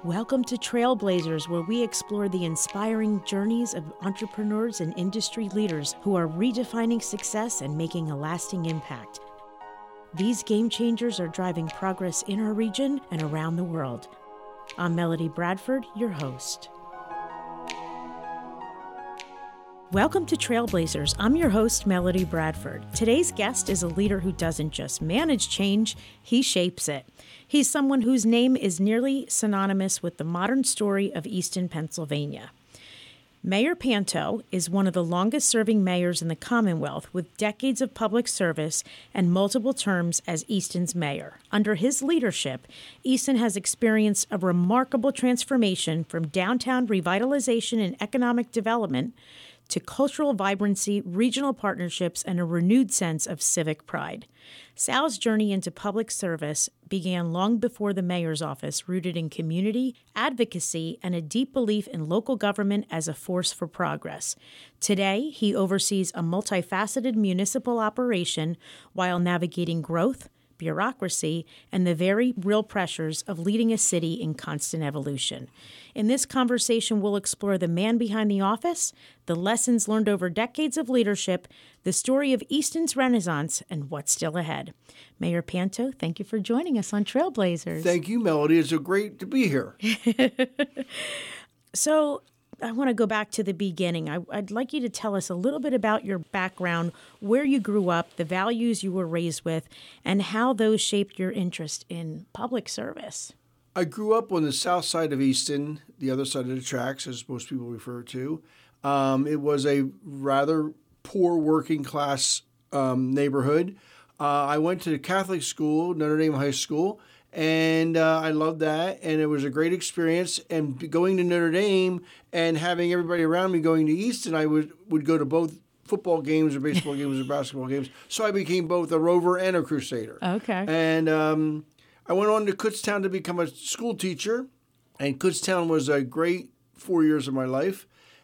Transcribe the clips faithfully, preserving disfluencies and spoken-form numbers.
Welcome to Trailblazers, where we explore the inspiring journeys of entrepreneurs and industry leaders who are redefining success and making a lasting impact. These game changers are driving progress in our region and around the world. I'm Melody Bradford, your host. Welcome to Trailblazers. I'm your host, Melody Bradford. Today's guest is a leader who doesn't just manage change, he shapes it. He's someone whose name is nearly synonymous with the modern story of Easton, Pennsylvania. Mayor Panto is one of the longest-serving mayors in the Commonwealth, with decades of public service and multiple terms as Easton's mayor. Under his leadership, Easton has experienced a remarkable transformation from downtown revitalization and economic development to cultural vibrancy, regional partnerships, and a renewed sense of civic pride. Sal's journey into public service began long before the mayor's office, rooted in community, advocacy, and a deep belief in local government as a force for progress. Today, he oversees a multifaceted municipal operation while navigating growth, bureaucracy, and the very real pressures of leading a city in constant evolution. In this conversation, we'll explore the man behind the office, the lessons learned over decades of leadership, the story of Easton's renaissance, and what's still ahead. Mayor Panto, thank you for joining us on Trailblazers. Thank you, Melody. It's so great to be here. So, I want to go back to the beginning. I, I'd like you to tell us a little bit about your background, where you grew up, the values you were raised with, and how those shaped your interest in public service. I grew up on the south side of Easton, the other side of the tracks, as most people refer to. Um, it was a rather poor working class um, neighborhood. Uh, I went to the Catholic school, Notre Dame High School, and uh, I loved that, and it was a great experience. And going to Notre Dame and having everybody around me going to Easton, I would, would go to both football games or baseball games or basketball games. So I became both a Rover and a Crusader. Okay. And um, I went on to Kutztown to become a school teacher, and Kutztown was a great four years of my life.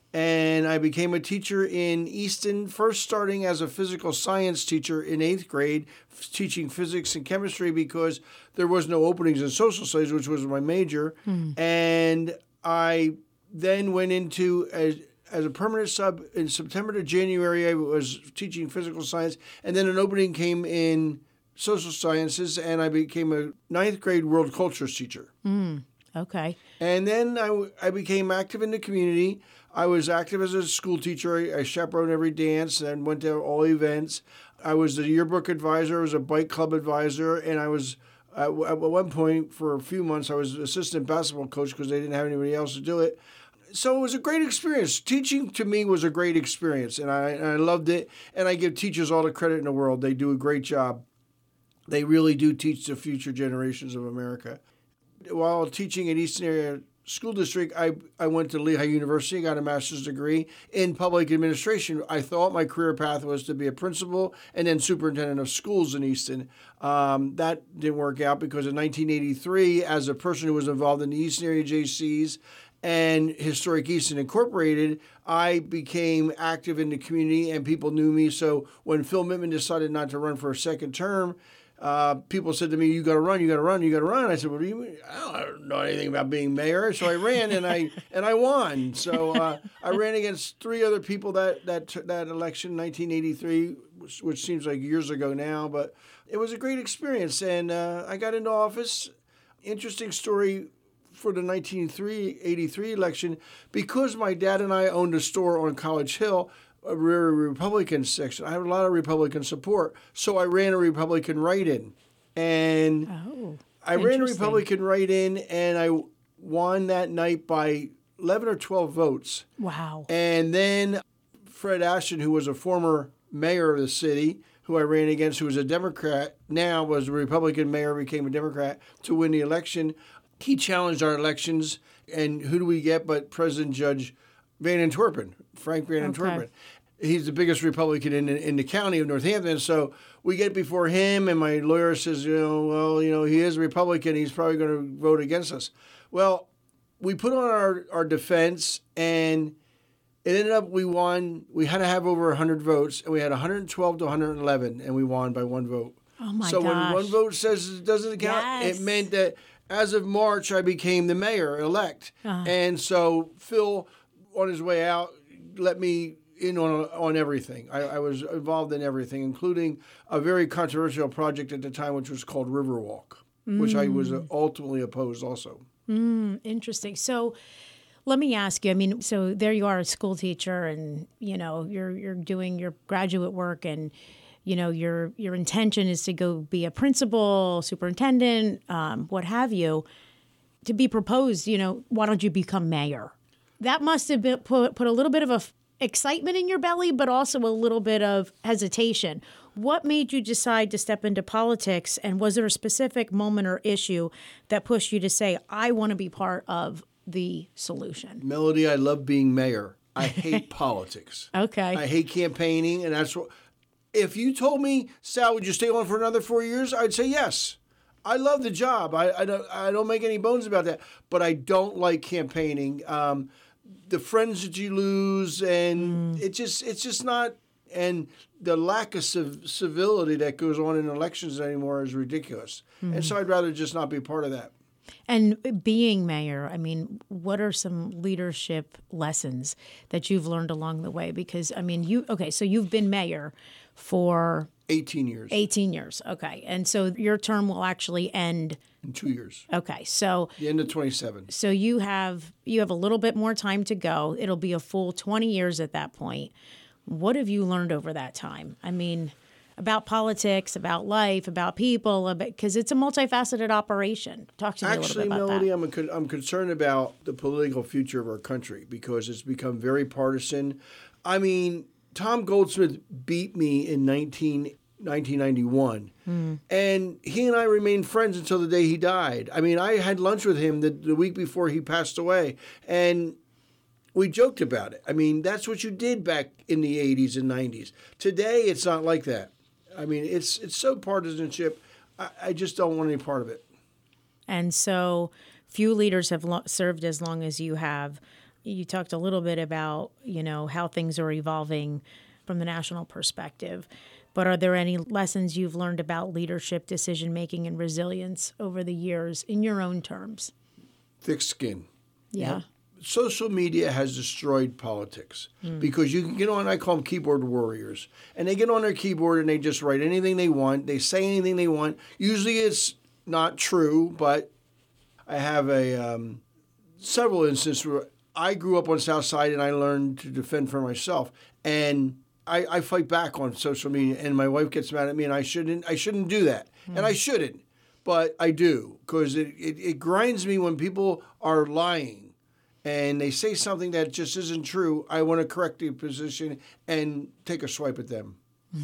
And I became a teacher in Easton, first starting as a physical science teacher in eighth grade, f- teaching physics and chemistry because there was no openings in social studies, which was my major. Hmm. And I then went into, as, as a permanent sub in September to January, I was teaching physical science. And then an opening came in social sciences, and I became a ninth grade world cultures teacher. Hmm. Okay. And then I, I became active in the community. I was active as a school teacher. I, I chaperoned every dance and went to all events. I was the yearbook advisor. I was a bike club advisor. And I was, at, at one point, for a few months, I was assistant basketball coach because they didn't have anybody else to do it. So it was a great experience. Teaching to me was a great experience, and I, and I loved it. And I give teachers all the credit in the world. They do a great job. They really do teach the future generations of America. While teaching at Easton Area School District, I, I went to Lehigh University, got a master's degree in public administration. I thought my career path was to be a principal and then superintendent of schools in Easton. Um, that didn't work out because in nineteen eighty-three, as a person who was involved in the Easton Area J Cs and Historic Easton Incorporated, I became active in the community and people knew me. So when Phil Mittman decided not to run for a second term, Uh, people said to me, you got to run, you got to run, you got to run. I said, what do you mean? I don't know anything about being mayor. So I ran and I and I won. So uh, I ran against three other people that that that election in nineteen eighty-three, which, which seems like years ago now. But it was a great experience. And uh, I got into office. Interesting story for the nineteen eighty-three election. Because my dad and I owned a store on College Hill, a very Republican section. I had a lot of Republican support. So I ran a Republican write-in. And oh, I ran a Republican write-in, and I won that night by eleven or twelve votes. Wow. And then Fred Ashton, who was a former mayor of the city, who I ran against, who was a Democrat, now was a Republican mayor, became a Democrat, to win the election. He challenged our elections, and who do we get but President Judge Van Antwerpen, Frank Van Antwerpen. Okay. He's the biggest Republican in, in the county of Northampton. So we get before him, and my lawyer says, you know, well, you know, he is a Republican. He's probably going to vote against us. Well, we put on our, our defense, and it ended up we won. We had to have over one hundred votes, and we had one hundred twelve to one hundred eleven, and we won by one vote. Oh, my so gosh. when one vote says it doesn't count, yes. it meant that as of March, I became the mayor-elect. Uh-huh. And so Phil, on his way out, let me in on on everything. I, I was involved in everything, including a very controversial project at the time, which was called Riverwalk, mm. which I was ultimately opposed also. Mm, interesting. So let me ask you, I mean, so there you are, a school teacher, and, you know, you're you're doing your graduate work, and, you know, your your intention is to go be a principal, superintendent, um, what have you, to be proposed, you know, why don't you become mayor? That must have been put, put a little bit of a f- excitement in your belly, but also a little bit of hesitation. What made you decide to step into politics, and was there a specific moment or issue that pushed you to say, I want to be part of the solution? Melody, I love being mayor. I hate politics. Okay. I hate campaigning, and that's what... If you told me, Sal, would you stay on for another four years? I'd say yes. I love the job. I, I, don't, I don't make any bones about that. But I don't like campaigning. Um, the friends that you lose, and mm. it just it's just not... And the lack of civ- civility that goes on in elections anymore is ridiculous. Mm. And so I'd rather just not be part of that. And being mayor, I mean, what are some leadership lessons that you've learned along the way? Because, I mean, you, okay, so you've been mayor for... eighteen years. eighteen years, okay. And so your term will actually end... in two years. Okay, so... the end of twenty-seven. So you have you have a little bit more time to go. It'll be a full twenty years at that point. What have you learned over that time? I mean... about politics, about life, about people, because it's a multifaceted operation. Talk to me Actually, a little bit about Melody, that. Actually, Melody, I'm concerned about the political future of our country because it's become very partisan. I mean, Tom Goldsmith beat me in nineteen ninety-one, mm. and he and I remained friends until the day he died. I mean, I had lunch with him the, the week before he passed away, and we joked about it. I mean, that's what you did back in the eighties and nineties. Today, it's not like that. I mean, it's it's so partisanship. I, I just don't want any part of it. And so few leaders have lo- served as long as you have. You talked a little bit about, you know, how things are evolving from the national perspective. But are there any lessons you've learned about leadership, decision-making, and resilience over the years in your own terms? Thick skin. Yeah. You know, social media has destroyed politics mm. because you can get on, I call them keyboard warriors, and they get on their keyboard and they just write anything they want. They say anything they want. Usually it's not true, but I have a um, several instances where I grew up on South Side and I learned to defend for myself. And I, I fight back on social media, and my wife gets mad at me, and I shouldn't I shouldn't do that. Mm. And I shouldn't, but I do because it, it, it grinds me when people are lying. And they say something that just isn't true. I want to correct the position and take a swipe at them.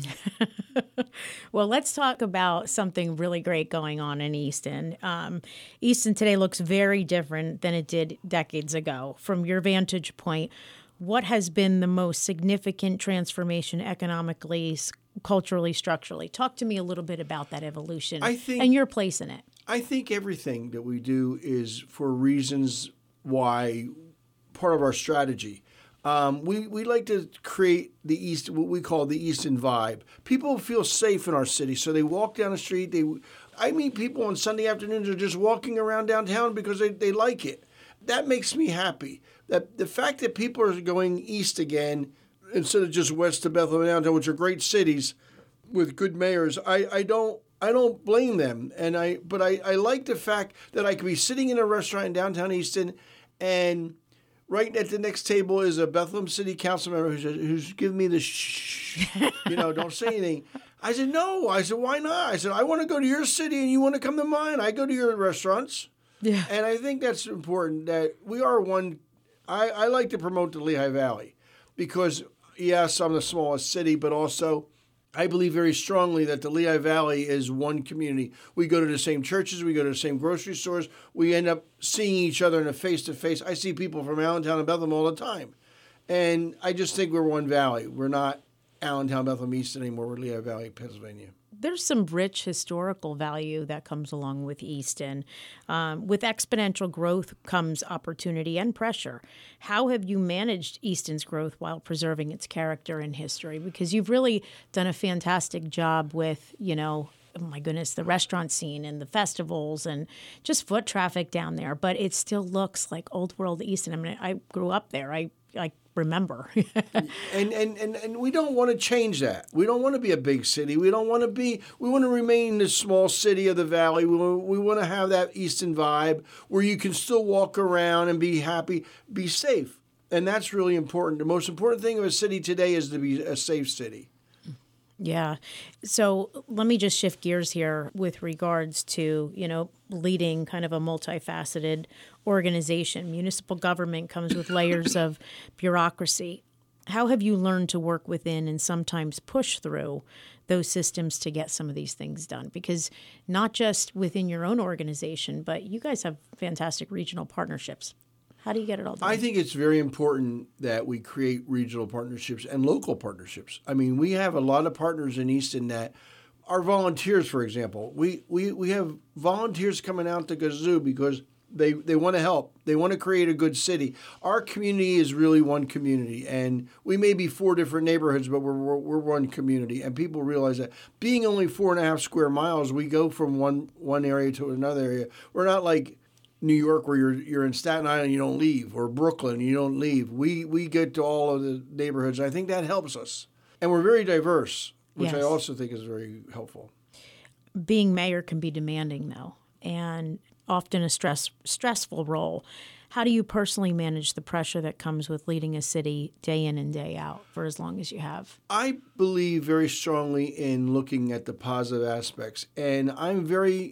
Well, let's talk about something really great going on in Easton. Um, Easton today looks very different than it did decades ago. From your vantage point, what has been the most significant transformation economically, culturally, structurally? Talk to me a little bit about that evolution I think, and your place in it. I think everything that we do is for reasons why part of our strategy. Um, we, we like to create the East, what we call the Easton vibe. People feel safe in our city, so they walk down the street. They, I meet people on Sunday afternoons who are just walking around downtown because they, they like it. That makes me happy. That the fact that people are going east again instead of just west to Bethlehem and downtown, which are great cities with good mayors, I, I don't I don't blame them. And I but I, I like the fact that I could be sitting in a restaurant in downtown Easton, and right at the next table is a Bethlehem City Council member who's, who's giving me the shh, you know, don't say anything. I said, no. I said, why not? I said, I want to go to your city and you want to come to mine. I go to your restaurants. Yeah. And I think that's important that we are one. I, I like to promote the Lehigh Valley because, yes, I'm the smallest city, but also I believe very strongly that the Lehigh Valley is one community. We go to the same churches. We go to the same grocery stores. We end up seeing each other in a face-to-face. I see people from Allentown and Bethlehem all the time. And I just think we're one valley. We're not Allentown, Bethlehem East anymore. We're Lehigh Valley, Pennsylvania. There's some rich historical value that comes along with Easton. Um, with exponential growth comes opportunity and pressure. How have you managed Easton's growth while preserving its character and history? Because you've really done a fantastic job with, you know, oh my goodness, the restaurant scene and the festivals and just foot traffic down there. But it still looks like old world Easton. I mean, I grew up there. I, I remember. and, and, and, and we don't want to change that. We don't want to be a big city. We don't want to be, we want to remain the small city of the valley. We want, we want to have that Easton vibe where you can still walk around and be happy, be safe. And that's really important. The most important thing of a city today is to be a safe city. Yeah. So let me just shift gears here with regards to, you know, leading kind of a multifaceted organization. Municipal government comes with layers of bureaucracy. How have you learned to work within and sometimes push through those systems to get some of these things done? Because not just within your own organization, but you guys have fantastic regional partnerships. How do you get it all done? I think it's very important that we create regional partnerships and local partnerships. I mean, we have a lot of partners in Easton that are volunteers, for example. We we, we have volunteers coming out to Gazoo because they, they want to help. They want to create a good city. Our community is really one community, and we may be four different neighborhoods, but we're, we're, we're one community, and people realize that. Being only four and a half square miles, we go from one, one area to another area. We're not like New York, where you're you're in Staten Island and you don't leave, or Brooklyn, you don't leave. We we get to all of the neighborhoods. I think that helps us. And we're very diverse, which yes. I also think is very helpful. Being mayor can be demanding, though, and often a stress stressful role. How do you personally manage the pressure that comes with leading a city day in and day out for as long as you have? I believe very strongly in looking at the positive aspects, and I'm very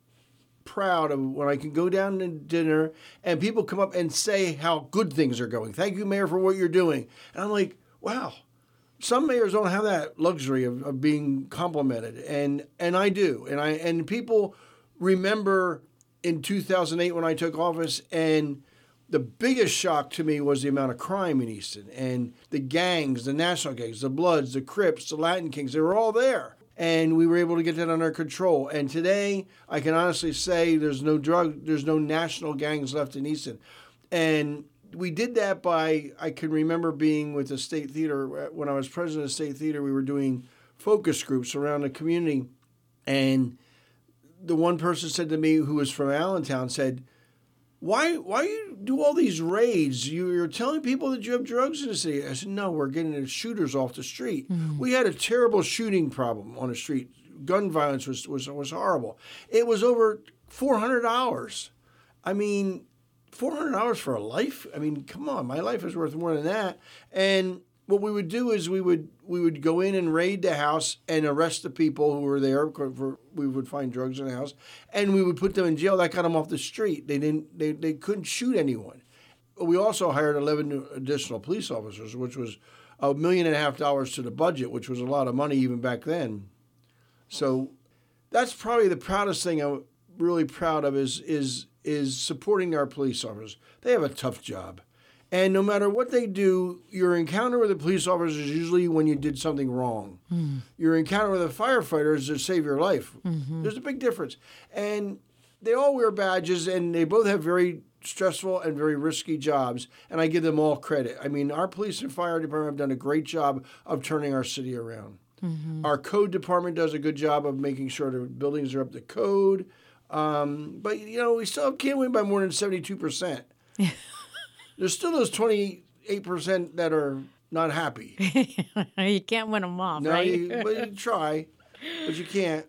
proud of when I can go down to dinner and people come up and say how good things are going. Thank you, Mayor, for what you're doing. And I'm like, wow, some mayors don't have that luxury of, of being complimented. And and I do. And I and people remember in two thousand eight when I took office, and the biggest shock to me was the amount of crime in Easton and the gangs, the national gangs, the Bloods, the Crips, the Latin Kings, they were all there. And we were able to get that under control. And today, I can honestly say there's no drug, there's no national gangs left in Easton. And we did that by, I can remember being with the State Theater. When I was president of the State Theater, we were doing focus groups around the community. And the one person said to me, who was from Allentown, said, Why why you do all these raids? You, you're telling people that you have drugs in the city. I said, no, we're getting the shooters off the street. Mm-hmm. We had a terrible shooting problem on the street. Gun violence was, was, was horrible. It was over four hundred dollars. I mean, four hundred dollars for a life? I mean, come on, my life is worth more than that. And what we would do is we would we would go in and raid the house and arrest the people who were there. For, we would find drugs in the house, and we would put them in jail. That got them off the street. They didn't. They, they couldn't shoot anyone. We also hired eleven new additional police officers, which was a million and a half dollars to the budget, which was a lot of money even back then. So that's probably the proudest thing I'm really proud of is is is supporting our police officers. They have a tough job. And no matter what they do, your encounter with a police officer is usually when you did something wrong. Mm. Your encounter with a firefighter is to save your life. Mm-hmm. There's a big difference. And they all wear badges, and they both have very stressful and very risky jobs, and I give them all credit. I mean, our police and fire department have done a great job of turning our city around. Mm-hmm. Our code department does a good job of making sure the buildings are up to code. Um, but, you know, we still can't win by more than seventy-two percent. There's still those twenty-eight percent that are not happy. You can't win them off, no, right? You, but you try, but you can't.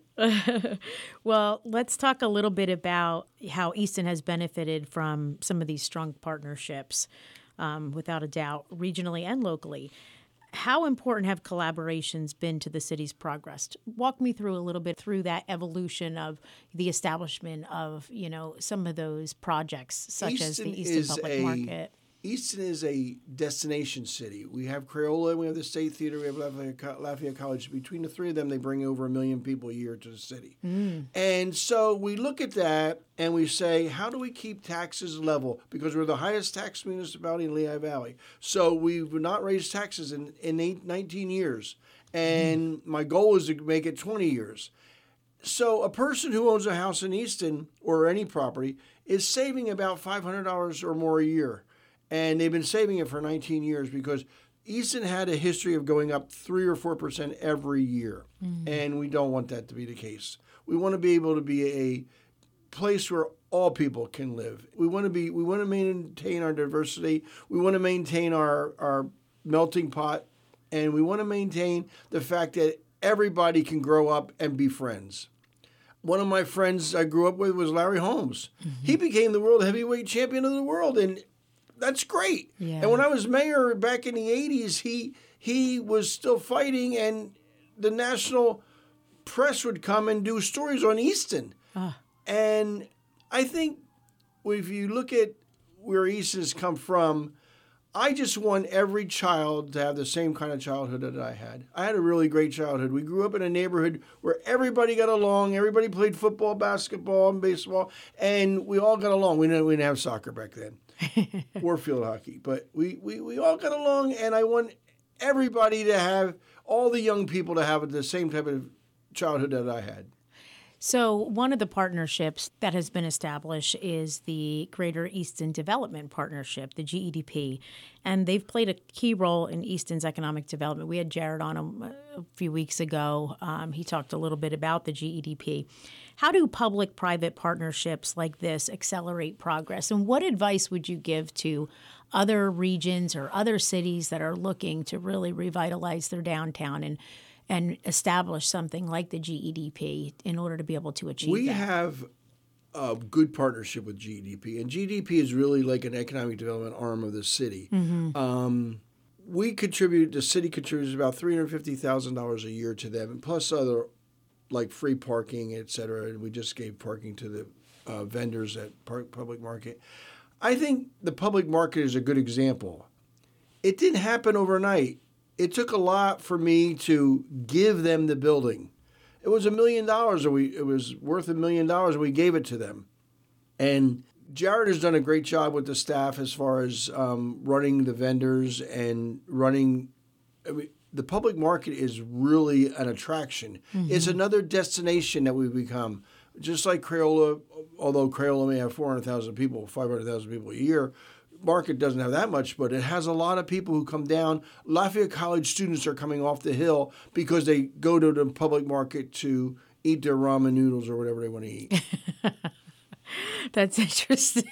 Well, let's talk a little bit about how Easton has benefited from some of these strong partnerships, um, without a doubt, regionally and locally. How important have collaborations been to the city's progress? Walk me through a little bit through that evolution of the establishment of, you know, some of those projects, such Easton as the Easton Public a, Market. Easton is a destination city. We have Crayola, we have the State Theater, we have Lafayette, Lafayette College. Between the three of them, they bring over a million people a year to the city. Mm. And so we look at that and we say, how do we keep taxes level? Because we're the highest tax municipality in Lehigh Valley. So we've not raised taxes in, in eight, nineteen years. And mm. my goal is to make it twenty years. So a person who owns a house in Easton or any property is saving about five hundred dollars or more a year. And they've been saving it for nineteen years because Easton had a history of going up three or four percent every year, Mm. and we don't want that to be the case. We want to be able to be a place where all people can live. We want to be. We want to maintain our diversity. We want to maintain our our melting pot, and we want to maintain the fact that everybody can grow up and be friends. One of my friends I grew up with was Larry Holmes. Mm-hmm. He became the world heavyweight champion of the world, and that's great. Yeah. And when I was mayor back in the eighties, he he was still fighting, and the national press would come and do stories on Easton. Ah. And I think if you look at where Easton's come from, I just want every child to have the same kind of childhood that I had. I had a really great childhood. We grew up in a neighborhood where everybody got along. Everybody played football, basketball, and baseball, and we all got along. We didn't, we didn't have soccer back then or field hockey, but we, we, we all got along, and I want everybody to have, all the young people to have the same type of childhood that I had. So one of the partnerships that has been established is the Greater Easton Development Partnership, the G E D P, and they've played a key role in Easton's economic development. We had Jared on a, a few weeks ago. Um, he talked a little bit about the G E D P. How do public-private partnerships like this accelerate progress, and what advice would you give to other regions or other cities that are looking to really revitalize their downtown and and establish something like the G E D P in order to be able to achieve we that? We have a good partnership with G E D P, and G E D P is really like an economic development arm of the city. Mm-hmm. Um, we contribute, the city contributes about three hundred fifty thousand dollars a year to them, and plus other, like free parking, et cetera. And we just gave parking to the uh, vendors at Park Public Market. I think the public market is a good example. It didn't happen overnight. It took a lot for me to give them the building. It was a million dollars, or we it was worth a million dollars, and we gave it to them. And Jared has done a great job with the staff as far as um, running the vendors and running. I mean, the public market is really an attraction. Mm-hmm. It's another destination that we've become. Just like Crayola, although Crayola may have four hundred thousand people, five hundred thousand people a year, market doesn't have that much, but it has a lot of people who come down. Lafayette College students are coming off the hill because they go to the public market to eat their ramen noodles or whatever they want to eat. That's interesting.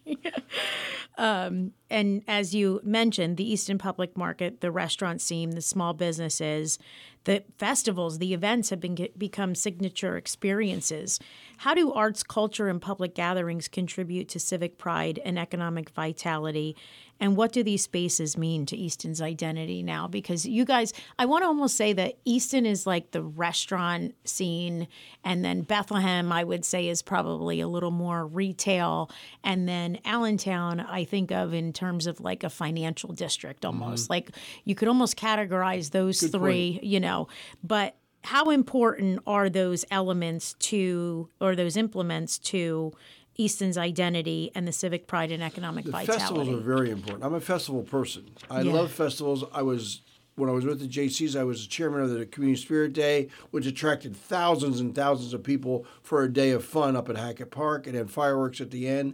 um, and as you mentioned, the Easton Public Market, the restaurant scene, the small businesses, the festivals, the events have been get, become signature experiences. How do arts, culture, and public gatherings contribute to civic pride and economic vitality? And what do these spaces mean to Easton's identity now? Because you guys, I want to almost say that Easton is like the restaurant scene, and then Bethlehem, I would say, is probably a little more retail. And then Allentown, I think of in terms of like a financial district almost. Mm-hmm. Like you could almost categorize those Good three, point. you know. But how important are those elements to, or those implements to Easton's identity and the civic pride and economic the vitality? Festivals are very important. I'm a festival person. I yeah. love festivals. I was when I was with the J Cs, I was the chairman of the Community Spirit Day, which attracted thousands and thousands of people for a day of fun up at Hackett Park and had fireworks at the end.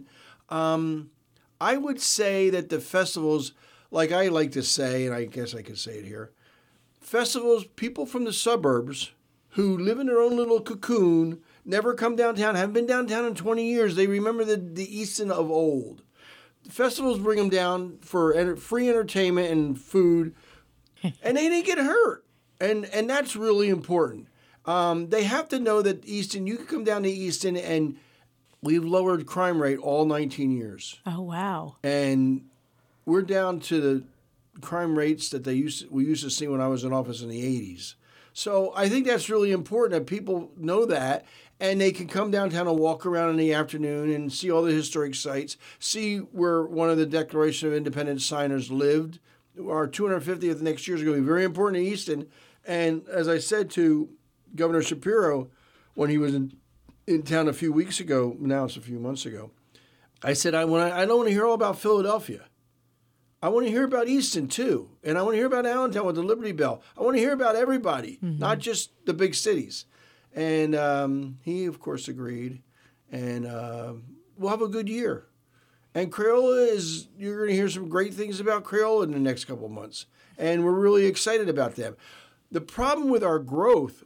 Um, I would say that the festivals, like I like to say, and I guess I could say it here, festivals, people from the suburbs who live in their own little cocoon, never come downtown, haven't been downtown in twenty years. They remember the, the Easton of old. The festivals bring them down for enter, free entertainment and food, and they didn't get hurt. And and that's really important. Um, they have to know that Easton, you can come down to Easton, and we've lowered crime rate all nineteen years. Oh, wow. And we're down to the crime rates that they used to, we used to see when I was in office in the eighties. So I think that's really important that people know that, and they can come downtown and walk around in the afternoon and see all the historic sites, see where one of the Declaration of Independence signers lived. Our two hundred fiftieth next year is going to be very important to Easton. And as I said to Governor Shapiro when he was in, in town a few weeks ago, now it's a few months ago, I said, I, when I, I don't want to hear all about Philadelphia. I want to hear about Easton, too. And I want to hear about Allentown with the Liberty Bell. I want to hear about everybody, mm-hmm. not just the big cities. And um, he, of course, agreed. And uh, we'll have a good year. And Crayola is, you're going to hear some great things about Crayola in the next couple of months. And we're really excited about them. The problem with our growth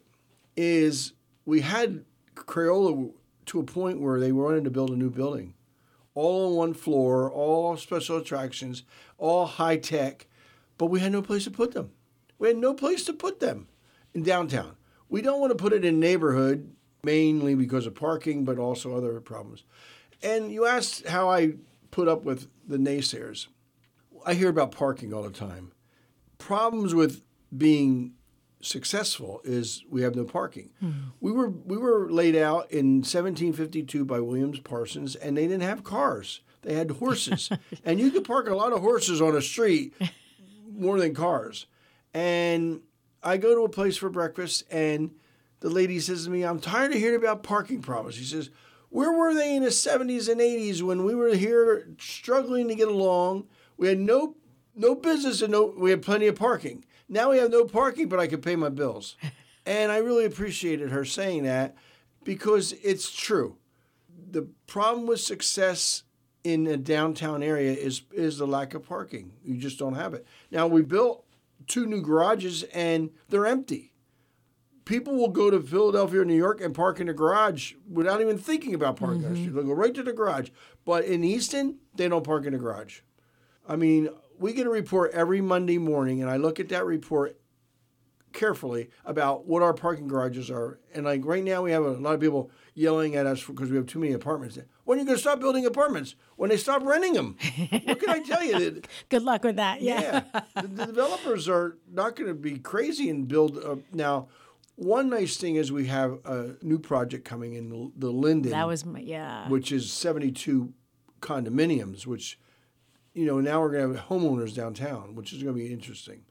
is we had Crayola to a point where they wanted to build a new building. All on one floor, all special attractions, all high tech. But we had no place to put them. We had no place to put them in downtown. We don't want to put it in neighborhood, mainly because of parking, but also other problems. And you asked how I put up with the naysayers. I hear about parking all the time. Problems with being successful is we have no parking. Mm-hmm. We were we were laid out in seventeen fifty-two by Williams Parsons, and they didn't have cars. They had horses. And you could park a lot of horses on a street more than cars. And I go to a place for breakfast, and the lady says to me, I'm tired of hearing about parking problems. She says, where were they in the seventies and eighties when we were here struggling to get along? We had no no business and no we had plenty of parking. Now we have no parking, but I can pay my bills. And I really appreciated her saying that because it's true. The problem with success in a downtown area is is the lack of parking. You just don't have it. Now, we built two new garages, and they're empty. People will go to Philadelphia or New York and park in the garage without even thinking about parking. Mm-hmm. They'll go right to the garage. But in Easton, they don't park in the garage. I mean, we get a report every Monday morning, and I look at that report carefully about what our parking garages are. And like right now, we have a lot of people yelling at us because we have too many apartments. When are you going to stop building apartments? When they stop renting them. What can I tell you? Good luck with that. Yeah. yeah. The, the developers are not going to be crazy and build. A, now, one nice thing is we have a new project coming in, the, the Linden. That was, my, yeah. Which is seventy-two condominiums, which, you know, now we're going to have homeowners downtown, which is going to be interesting.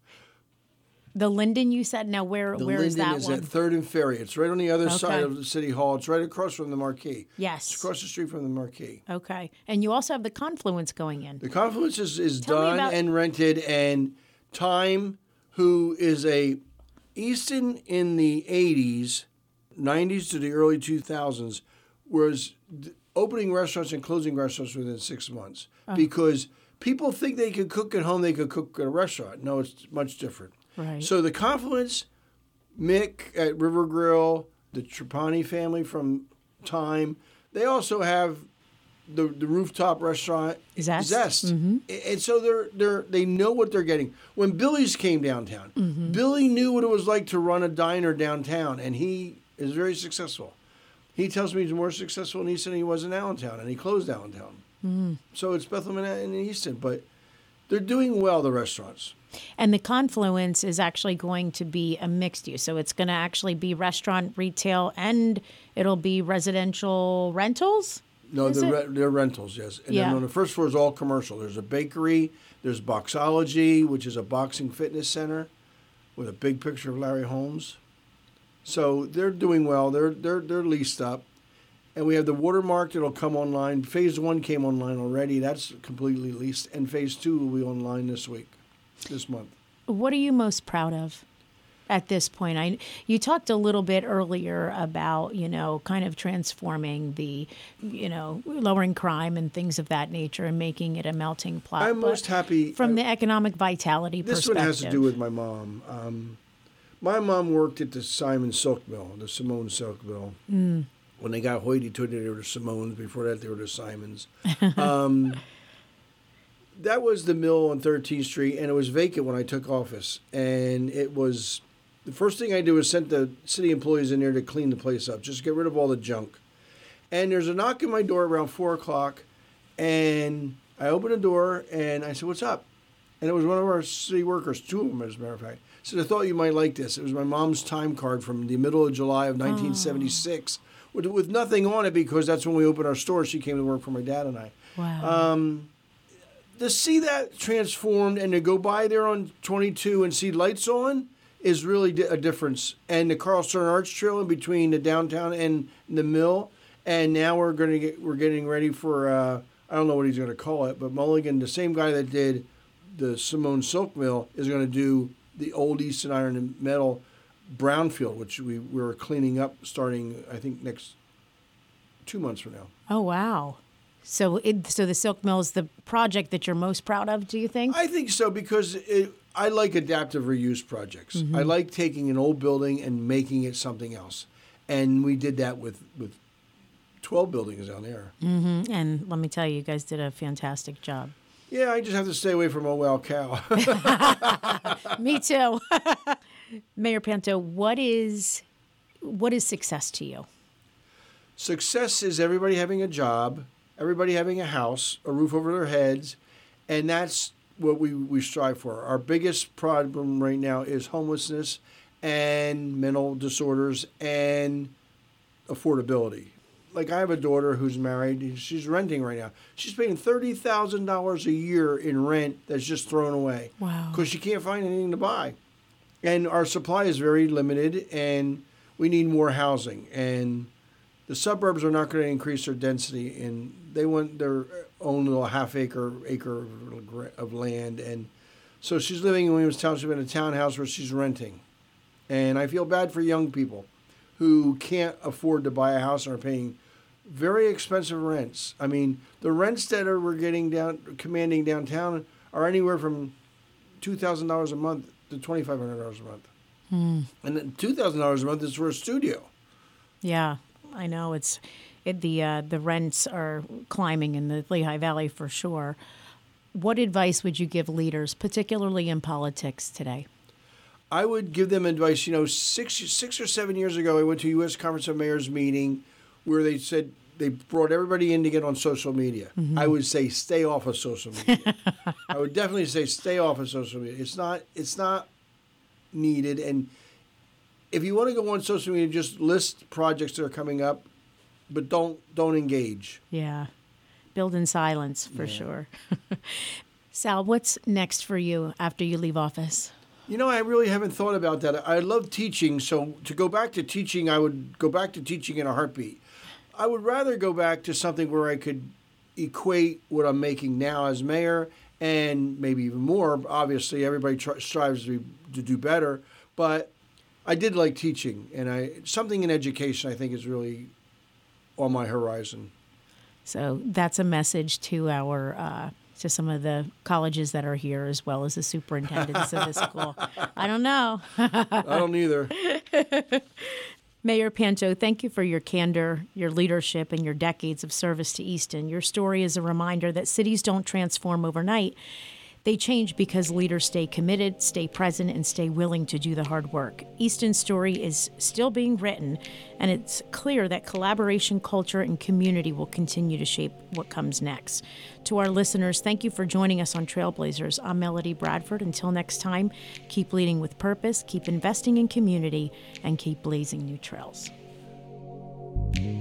The Linden, you said? Now, where the where Linden is that is one? at third and Ferry. It's right on the other okay. side of the City Hall. It's right across from the Marquee. Yes. It's across the street from the Marquee. Okay. And you also have the Confluence going in. The Confluence is, is Tell done about- and rented, and Time, who is a Easton in the eighties, nineties to the early two thousands, was opening restaurants and closing restaurants within six months oh. because people think they could cook at home, they could cook at a restaurant. No, it's much different. Right. So the Confluence, Mick at River Grill, the Trapani family from Time, they also have the the rooftop restaurant Zest. Zest. Mm-hmm. And so they're they're they know what they're getting. When Billy's came downtown, mm-hmm. Billy knew what it was like to run a diner downtown, and he is very successful. He tells me he's more successful in Easton than he was in Allentown, and he closed Allentown. Mm-hmm. So it's Bethlehem and Easton, but they're doing well, the restaurants. And the Confluence is actually going to be a mixed use. So it's going to actually be restaurant, retail, and it'll be residential rentals? No, they're, re- they're rentals, yes. And yeah. then on the first floor is all commercial. There's a bakery. There's Boxology, which is a boxing fitness center with a big picture of Larry Holmes. So they're doing well. They're they're they're leased up. And we have the Watermark that'll come online. Phase one came online already. That's completely leased. And phase two will be online this week, this month. What are you most proud of at this point? I you talked a little bit earlier about, you know, kind of transforming the, you know, lowering crime and things of that nature and making it a melting pot. I'm most happy. From I, the economic vitality this perspective. This one has to do with my mom. Um, my mom worked at the Simon Silk Mill, the Simone Silk Mill. Mm. When they got hoity-toity, they were the Simones. Before that, they were the Simons. Um, that was the mill on thirteenth Street, and it was vacant when I took office. And it was the first thing I did was sent the city employees in there to clean the place up, just get rid of all the junk. And there's a knock at my door around four o'clock, and I opened the door, and I said, "What's up?" And it was one of our city workers, two of them, as a matter of fact. I said, "I thought you might like this." It was my mom's time card from the middle of July of nineteen seventy-six. Oh. With, with nothing on it because that's when we opened our store. She came to work for my dad and I. Wow. Um, to see that transformed and to go by there on twenty-two and see lights on is really di- a difference. And the Carl Stern Arch Trail in between the downtown and the mill. And now we're going to get we're getting ready for uh, I don't know what he's going to call it, but Mulligan, the same guy that did the Simone Silk Mill, is going to do the old Easton Iron and Metal brownfield, which we we're cleaning up starting, I think, next two months from now. Oh, wow. So, it, so the Silk Mill is the project that you're most proud of, do you think? I think so because it, I like adaptive reuse projects. Mm-hmm. I like taking an old building and making it something else. And we did that with, with twelve buildings down there. Mm-hmm. And let me tell you, you guys did a fantastic job. Yeah, I just have to stay away from a wild cow. Me too. Mayor Panto, what is what is success to you? Success is everybody having a job, everybody having a house, a roof over their heads, and that's what we, we strive for. Our biggest problem right now is homelessness and mental disorders and affordability. Like I have a daughter who's married. She's renting right now. She's paying thirty thousand dollars a year in rent that's just thrown away. Wow. Because she can't find anything to buy. And our supply is very limited, and we need more housing. And the suburbs are not going to increase their density, and they want their own little half acre acre of land. And so she's living in Williams Township in a townhouse where she's renting. And I feel bad for young people who can't afford to buy a house and are paying very expensive rents. I mean, the rents that are we're getting down, commanding downtown are anywhere from two thousand dollars a month to twenty-five hundred dollars a month. Hmm. And then two thousand dollars a month is for a studio. Yeah, I know. It's it, the uh, the rents are climbing in the Lehigh Valley for sure. What advice would you give leaders, particularly in politics today? I would give them advice. You know, six six or seven years ago, I went to a U S Conference of Mayors meeting where they said they brought everybody in to get on social media. Mm-hmm. I would say stay off of social media. I would definitely say stay off of social media. It's not it's not needed. And if you want to go on social media, just list projects that are coming up, but don't don't engage. Yeah, build in silence for yeah. sure. Sal, what's next for you after you leave office? You know, I really haven't thought about that. I love teaching, so to go back to teaching, I would go back to teaching in a heartbeat. I would rather go back to something where I could equate what I'm making now as mayor and maybe even more. Obviously, everybody tr- strives to, be, to do better, but I did like teaching, and I something in education I think is really on my horizon. So that's a message to our uh, to some of the colleges that are here, as well as the superintendents of the school. I don't know. I don't either. Mayor Panto, thank you for your candor, your leadership, and your decades of service to Easton. Your story is a reminder that cities don't transform overnight. They change because leaders stay committed, stay present, and stay willing to do the hard work. Easton's story is still being written, and it's clear that collaboration, culture, and community will continue to shape what comes next. To our listeners, thank you for joining us on Trailblazers. I'm Melody Bradford. Until next time, keep leading with purpose, keep investing in community, and keep blazing new trails.